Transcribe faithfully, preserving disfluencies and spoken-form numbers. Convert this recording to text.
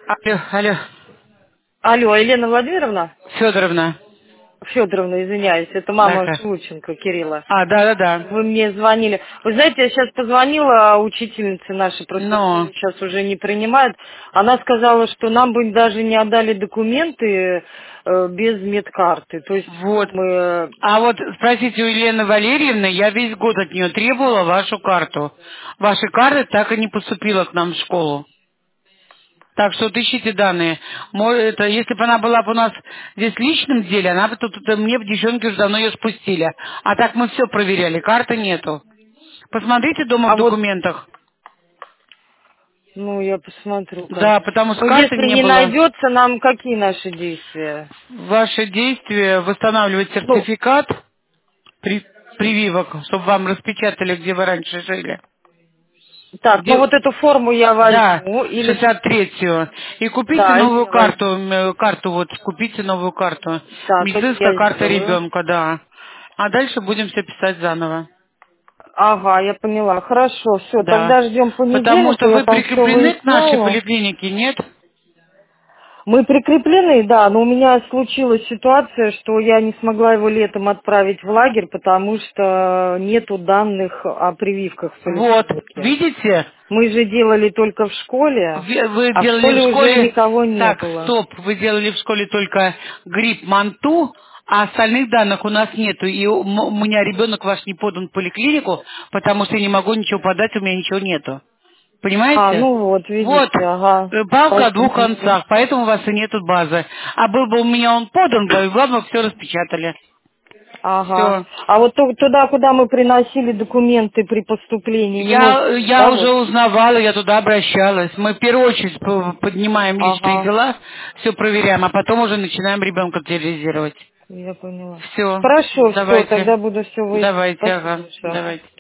Алло, алло, Алло, Елена Владимировна? Федоровна. Федоровна, извиняюсь, это мама Да-ка. Шелученко, Кирилла. А, да-да-да. Вы мне звонили. Вы знаете, я сейчас позвонила учительнице нашей, просто Но, сейчас уже не принимает. Она сказала, что нам бы даже не отдали документы э, без медкарты. То есть вот. мы... А вот спросите у Елены Валерьевны, я весь год от нее требовала вашу карту. Ваша карта так и не поступила к нам в школу. Так что вот ищите данные. Мо- это, если бы она была бы у нас здесь в личном деле, она бы тут, тут мне в девчонки уже давно ее спустили. А так мы все проверяли, карты нету. Посмотрите дома в А вот, документах. ну, я посмотрю как. Да, потому что Ну, карты если не не было. найдется, нам какие наши действия? Ваши действия восстанавливать Ну, сертификат при- прививок, чтобы вам распечатали, где вы раньше жили. так, ну Где... вот эту форму я Да, возьму, или... шестьдесят третью. И купите Да, новую я возьму. карту, м, карту вот, купите новую карту. Так, это Медицинская я карта сделаю. ребенка, да. А дальше будем все писать заново. Ага, я поняла. Хорошо, все, Да. тогда ждем Потому понедельника, что я вы там все прикреплены к нашей выясняю. поликлинике, нет? Мы прикреплены, да, но у меня случилась ситуация, что я не смогла его летом отправить в лагерь, потому что нету данных о прививках в Вот, поликлинике. видите? Мы же делали только в школе, Вы вы а в делали в школе уже школе... никого не Так, было. стоп, вы делали в школе только грипп манту, а остальных данных у нас нету. И у м- у меня ребенок ваш не подан в поликлинику, потому что я не могу ничего подать, у меня ничего нету. А, Понимаете? ну вот, Вот, видите, ага. э, палка о двух Спасибо. концах, поэтому у вас и нету базы. А был бы у меня он подан, бы, вам бы все распечатали. Ага. Все. А вот ту- туда, куда мы приносили документы при поступлении, не может Я, быть, я да, уже вот? узнавала, я туда обращалась. Мы в первую очередь п- поднимаем личные Ага, дела, все проверяем, а потом уже начинаем ребенка терроризировать. я поняла. Все, Хорошо, все, давайте, тогда буду все выяснять. давайте, Спасибо ага, большое. Ага. давайте.